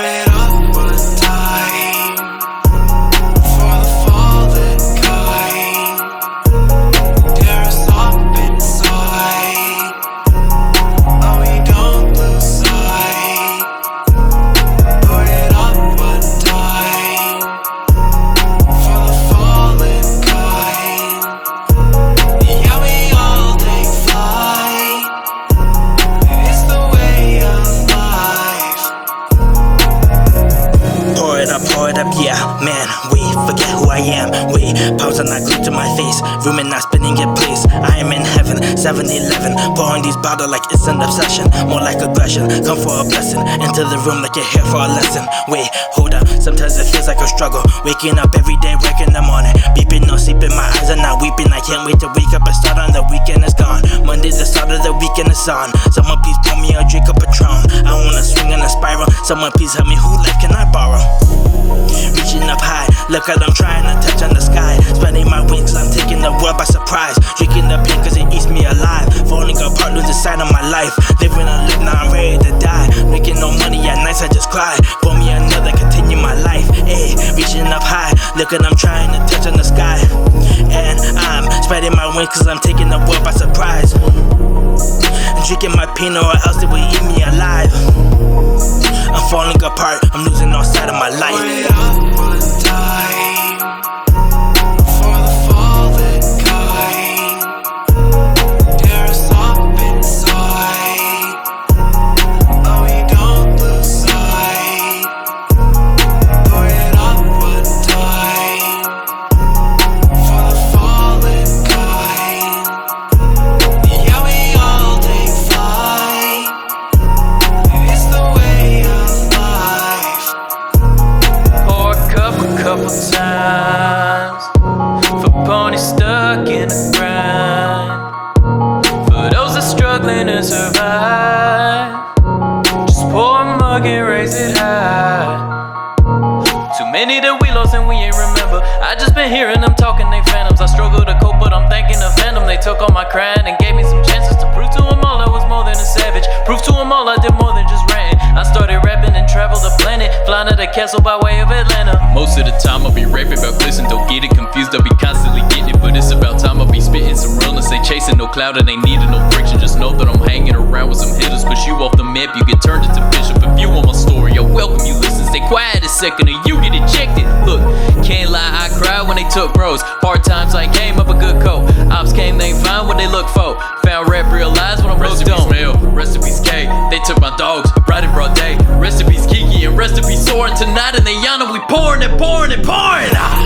Pour it up one time for the fallen kind. Tear us up inside, but we don't lose sight. Pour it up one time for the fallen kind. Yeah, we all take flight. It's the way of life. Pour it up, yeah, man, we forget who I am. We powers are not glued to my face, room and not spinning in place. I am in heaven, 7-Eleven, pouring these bottles like it's an obsession, more like aggression. Come for a blessing, enter the room like you're here for a lesson. Wait, hold up, sometimes it feels like a struggle. Waking up every day, work in the morning, beeping, no sleeping, my eyes are not weeping. I can't wait to wake up and start on the weekend is gone. Monday's the start of the weekend is on. Someone please pour me a drink of Patron. I wanna swing in a spiral. Someone please help me, who life can I borrow? Reaching up high, look at I'm trying to touch on the sky. Spreading my wings, I'm taking the world by surprise. Drinking the pain cause it eats me alive. Falling apart, losing sight of my life. Living a live, now I'm ready to die. Making no money at nights, I just cry. Pour me another, continue my life. Ayy, reaching up high, look at I'm trying to touch on the sky. And I'm spreading my wings cause I'm taking the world by surprise. Drinking my pain or else it will eat me alive. I'm falling apart, I'm losing all sight of my life. Pour it up one time for the fallen kind. Tear us up inside, but we don't lose sight. Pour it up one time for the fallen kind. Yeah, we all take flight. It's the way of life. Pour a cup a couple times for ponies stuck in the grind. For those that struggling to survive, just pour a mug and raise it high. Too many that we lost and we ain't remember. I just been hearing them talking, they phantoms. I struggle to cope, but I'm thanking the phantom. They took all my crying and gave me some chances to prove to them all I was more than a savage. Prove to them all I did more than just ranting. I started rapping and traveled the planet, flying to the castle by way of Atlanta. Most of the time I'll be rapping about glisten, don't get it confused, I'll be constantly getting it. But it's about time I'll be spitting some realness. Ain't chasing no cloud and ain't needing no friction. Just know that I'm hanging around with some hitters. Push you off the map, you get turned into bishop. If you want my story, I welcome you, listen. Stay quiet a second or you get ejected. Look, can't lie, I cried when they took bros. Hard times I came up a good coat. Ops came, they ain't find what they look for. Found rap, realized when I'm broke down. Recipes K, they took my dogs, right in broad day. Recipes Kiki and recipes soaring tonight in the Yana, we pouring and pouring and pouring.